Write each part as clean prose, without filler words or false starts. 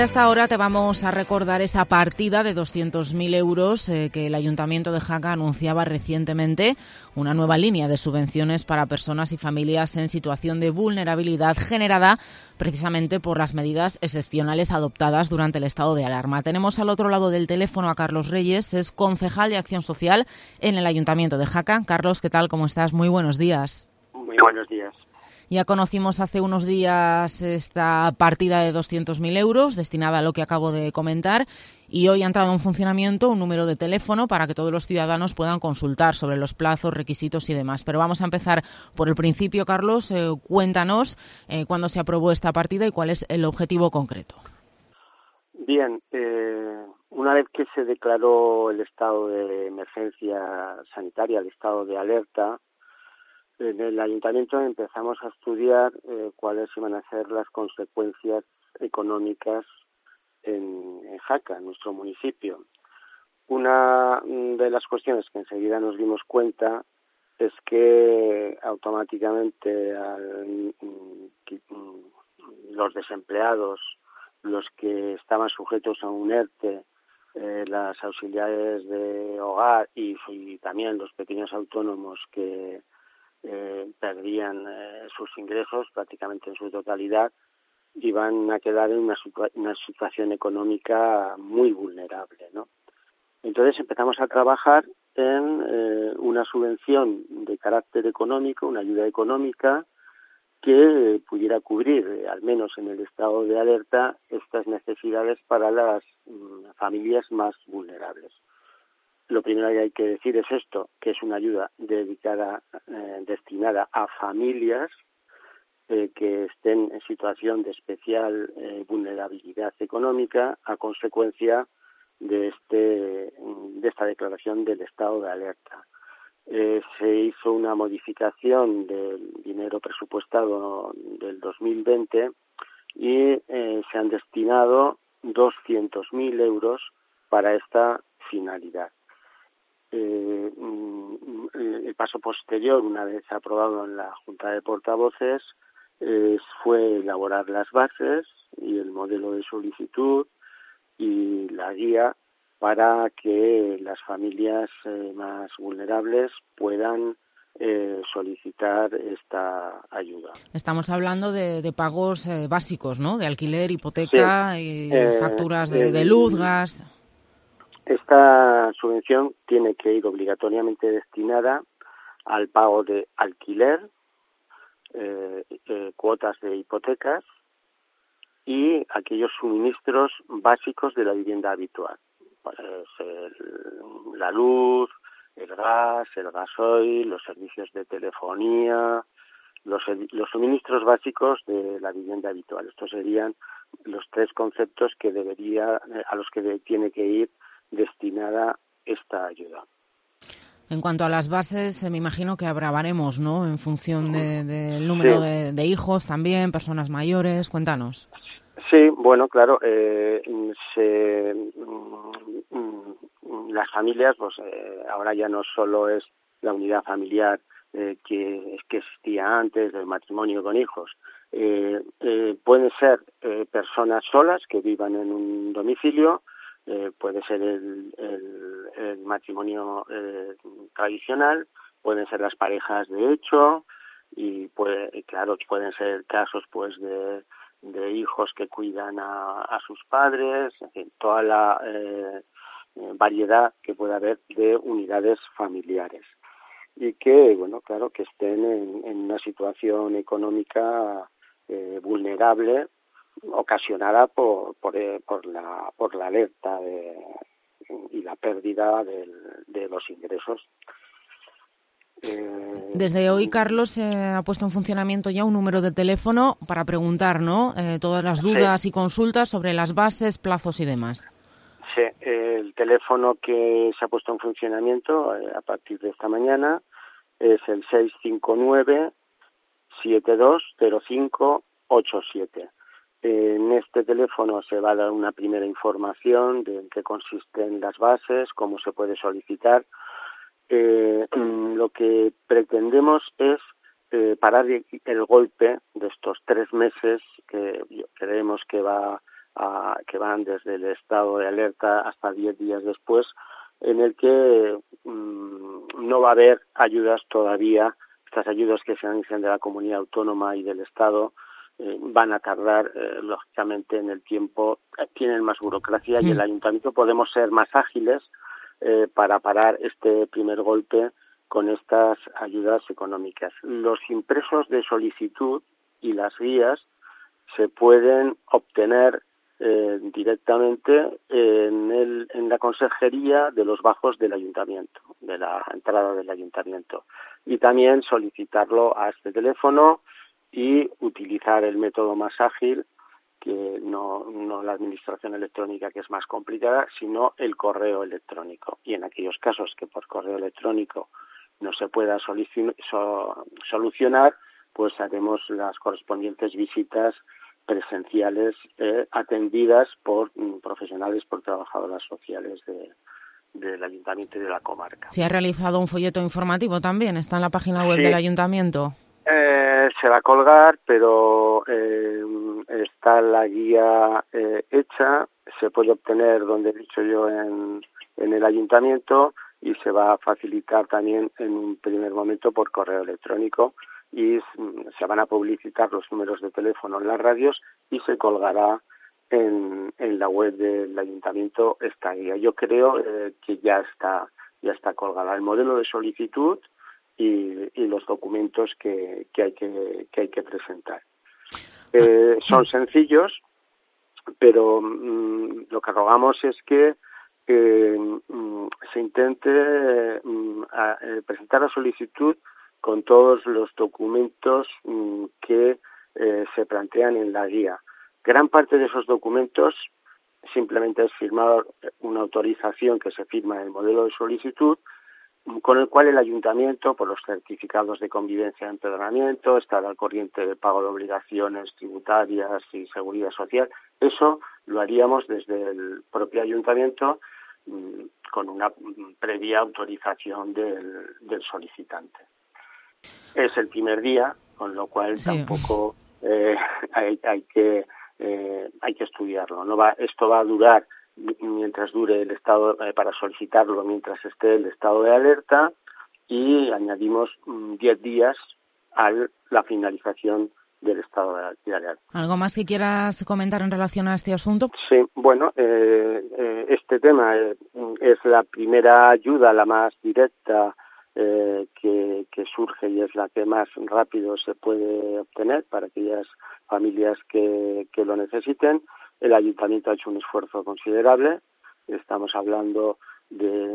Hasta ahora te vamos a recordar esa partida de 200.000 euros que el Ayuntamiento de Jaca anunciaba recientemente, una nueva línea de subvenciones para personas y familias en situación de vulnerabilidad generada precisamente por las medidas excepcionales adoptadas durante el estado de alarma. Tenemos al otro lado del teléfono a Carlos Reyes, es concejal de Acción Social en el Ayuntamiento de Jaca. Carlos, ¿qué tal? ¿Cómo estás? Muy buenos días. Muy buenos días. Ya conocimos hace unos días esta partida de 200.000 euros destinada a lo que acabo de comentar y hoy ha entrado en funcionamiento un número de teléfono para que todos los ciudadanos puedan consultar sobre los plazos, requisitos y demás. Pero vamos a empezar por el principio, Carlos. Cuéntanos cuándo se aprobó esta partida y cuál es el objetivo concreto. Bien, una vez que se declaró el estado de emergencia sanitaria, el estado de alerta, en el Ayuntamiento empezamos a estudiar cuáles iban a ser las consecuencias económicas en Jaca, en nuestro municipio. Una de las cuestiones que enseguida nos dimos cuenta es que automáticamente los desempleados, los que estaban sujetos a un ERTE, las auxiliares de hogar y también los pequeños autónomos que perdían sus ingresos prácticamente en su totalidad, iban a quedar en una situación económica muy vulnerable, ¿no? Entonces empezamos a trabajar en una subvención de carácter económico, una ayuda económica que pudiera cubrir, al menos en el estado de alerta, estas necesidades para las familias más vulnerables. Lo primero que hay que decir es esto, que es una ayuda destinada a familias que estén en situación de especial vulnerabilidad económica a consecuencia de esta declaración del estado de alerta. Se hizo una modificación del dinero presupuestado del 2020 y se han destinado 200.000 euros para esta finalidad. El paso posterior, una vez aprobado en la Junta de Portavoces, fue elaborar las bases y el modelo de solicitud y la guía para que las familias más vulnerables puedan solicitar esta ayuda. Estamos hablando de pagos básicos, ¿no? De alquiler, hipoteca, sí. Y facturas de luz, gas. Esta subvención tiene que ir obligatoriamente destinada al pago de alquiler, cuotas de hipotecas y aquellos suministros básicos de la vivienda habitual. La luz, el gas, el gasoil, los servicios de telefonía, los suministros básicos de la vivienda habitual. Estos serían los tres conceptos a los que tiene que ir destinada esta ayuda. En cuanto a las bases, me imagino que habrá baremos, ¿no? En función del número de hijos también, personas mayores. Cuéntanos. Sí, bueno, claro, las familias, pues ahora ya no solo es la unidad familiar que existía antes del matrimonio con hijos. Pueden ser personas solas que vivan en un domicilio, puede ser el matrimonio tradicional, pueden ser las parejas de hecho y claro, pueden ser casos pues de hijos que cuidan a sus padres, en fin, toda la variedad que pueda haber de unidades familiares y que, bueno, claro, que estén en una situación económica vulnerable ocasionada por la alerta y la pérdida de los ingresos. Desde hoy, Carlos, se ha puesto en funcionamiento ya un número de teléfono para preguntar, ¿no? Todas las dudas y consultas sobre las bases, plazos y demás. Sí, el teléfono que se ha puesto en funcionamiento a partir de esta mañana es el 659-720587. En este teléfono se va a dar una primera información de en qué consisten las bases, cómo se puede solicitar. Lo que pretendemos es parar el golpe de estos 3 meses que creemos que va que van desde el estado de alerta hasta 10 días después, en el que no va a haber ayudas todavía. Estas ayudas que se anuncian de la comunidad autónoma y del Estado van a tardar, lógicamente, en el tiempo, tienen más burocracia y el ayuntamiento podemos ser más ágiles para parar este primer golpe con estas ayudas económicas. Los impresos de solicitud y las guías se pueden obtener directamente en la consejería de los bajos del ayuntamiento, de la entrada del ayuntamiento, y también solicitarlo a este teléfono y utilizar el método más ágil, que no la administración electrónica, que es más complicada, sino el correo electrónico. Y en aquellos casos que por correo electrónico no se pueda solucionar, pues haremos las correspondientes visitas presenciales atendidas por profesionales, por trabajadoras sociales del ayuntamiento y de la comarca. ¿Se ha realizado un folleto informativo también? ¿Está en la página web del ayuntamiento? Se va a colgar, pero está la guía hecha, se puede obtener, donde he dicho yo, en el ayuntamiento, y se va a facilitar también en un primer momento por correo electrónico, y se van a publicitar los números de teléfono en las radios y se colgará en la web del ayuntamiento esta guía. Yo creo que ya está colgada el modelo de solicitud y los documentos que hay que presentar. Son sencillos, pero lo que rogamos es que se intente presentar la solicitud con todos los documentos que se plantean en la guía. Gran parte de esos documentos simplemente es firmar una autorización que se firma en el modelo de solicitud, con el cual el ayuntamiento, por los certificados de convivencia de empadronamiento, estar al corriente de pago de obligaciones tributarias y seguridad social, eso lo haríamos desde el propio ayuntamiento con una previa autorización del solicitante. Es el primer día, con lo cual tampoco hay que estudiarlo. Esto va a durar mientras dure el estado, para solicitarlo mientras esté el estado de alerta, y añadimos 10 días a la finalización del estado de alerta. ¿Algo más que quieras comentar en relación a este asunto? Sí, bueno, este tema es la primera ayuda, la más directa que surge, y es la que más rápido se puede obtener para aquellas familias que lo necesiten. El ayuntamiento ha hecho un esfuerzo considerable. Estamos hablando de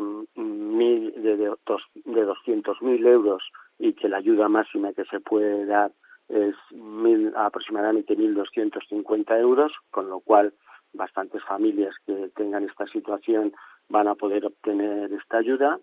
200.000 euros, y que la ayuda máxima que se puede dar es aproximadamente 1.250 euros, con lo cual bastantes familias que tengan esta situación van a poder obtener esta ayuda,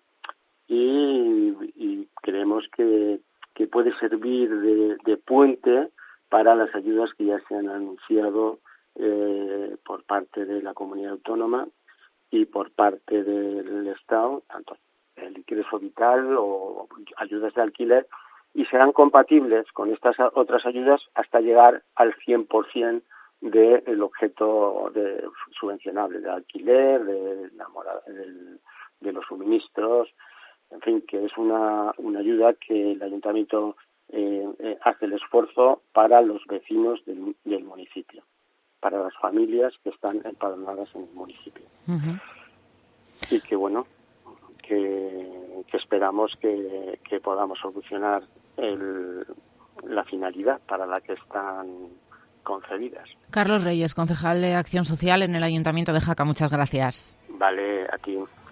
y creemos que puede servir de puente para las ayudas que ya se han anunciado por parte de la comunidad autónoma y por parte del Estado, tanto el ingreso vital o ayudas de alquiler, y serán compatibles con estas otras ayudas hasta llegar al 100% del objeto subvencionable, de alquiler, de la morada, de los suministros, en fin, que es una ayuda que el ayuntamiento hace el esfuerzo para los vecinos del municipio, para las familias que están empadronadas en el municipio. Uh-huh. Y que bueno, que esperamos que podamos solucionar la finalidad para la que están concebidas. Carlos Reyes, concejal de Acción Social en el Ayuntamiento de Jaca, muchas gracias. Vale, a ti.